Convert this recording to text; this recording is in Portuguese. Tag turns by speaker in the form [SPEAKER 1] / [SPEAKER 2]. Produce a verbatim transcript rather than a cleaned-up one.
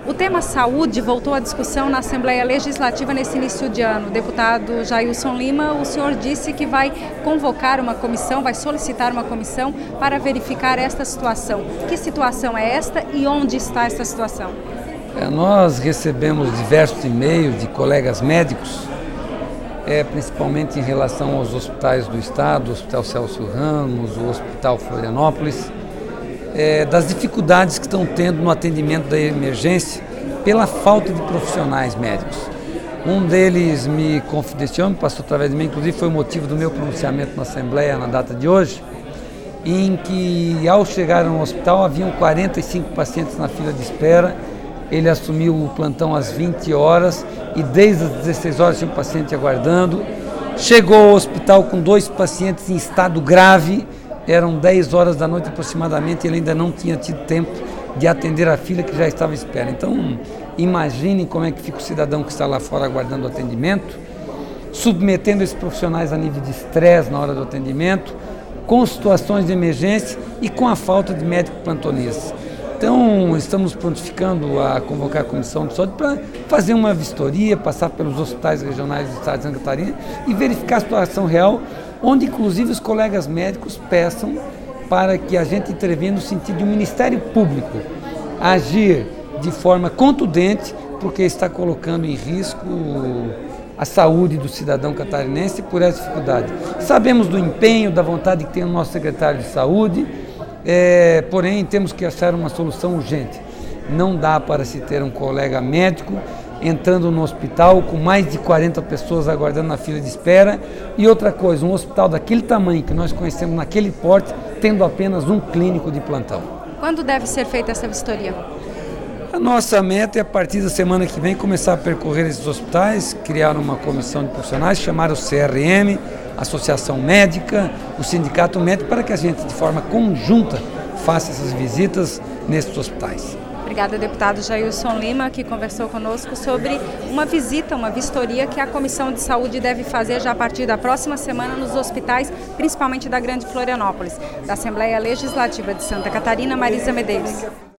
[SPEAKER 1] O tema saúde voltou à discussão na Assembleia Legislativa nesse início de ano. O deputado Jailson Lima, o senhor disse que vai convocar uma comissão, vai solicitar uma comissão para verificar esta situação. Que situação é esta e onde está esta situação?
[SPEAKER 2] É, nós recebemos diversos e-mails de colegas médicos, é, principalmente em relação aos hospitais do Estado, o Hospital Celso Ramos, o Hospital Florianópolis, É, das dificuldades que estão tendo no atendimento da emergência pela falta de profissionais médicos. Um deles me confidenciou, me passou através de mim, inclusive foi o motivo do meu pronunciamento na Assembleia na data de hoje, em que ao chegar no hospital haviam quarenta e cinco pacientes na fila de espera. Ele assumiu o plantão às vinte horas e desde as dezesseis horas tinha um paciente aguardando. Chegou ao hospital com dois pacientes em estado grave. Eram dez horas da noite aproximadamente e ele ainda não tinha tido tempo de atender a fila que já estava à espera. Então, imagine como é que fica o cidadão que está lá fora aguardando o atendimento, submetendo esses profissionais a nível de estresse na hora do atendimento, com situações de emergência e com a falta de médico plantonista. Então, estamos prontificando a convocar a Comissão de Saúde para fazer uma vistoria, passar pelos hospitais regionais do Estado de Santa Catarina e verificar a situação real, onde inclusive os colegas médicos peçam para que a gente intervenha no sentido de o Ministério Público agir de forma contundente, porque está colocando em risco a saúde do cidadão catarinense por essa dificuldade. Sabemos do empenho, da vontade que tem o nosso secretário de Saúde, é, porém temos que achar uma solução urgente. Não dá para se ter um colega médico entrando no hospital com mais de quarenta pessoas aguardando na fila de espera e outra coisa, um hospital daquele tamanho que nós conhecemos naquele porte, tendo apenas um clínico de plantão.
[SPEAKER 1] Quando deve ser feita essa vistoria?
[SPEAKER 2] A nossa meta é, a partir da semana que vem, começar a percorrer esses hospitais, criar uma comissão de profissionais, chamar o C R M, a Associação Médica, o Sindicato Médico, para que a gente, de forma conjunta, faça essas visitas nesses hospitais.
[SPEAKER 1] Obrigada, deputado Jailson Lima, que conversou conosco sobre uma visita, uma vistoria que a Comissão de Saúde deve fazer já a partir da próxima semana nos hospitais, principalmente da Grande Florianópolis. Da Assembleia Legislativa de Santa Catarina, Marisa Medeiros.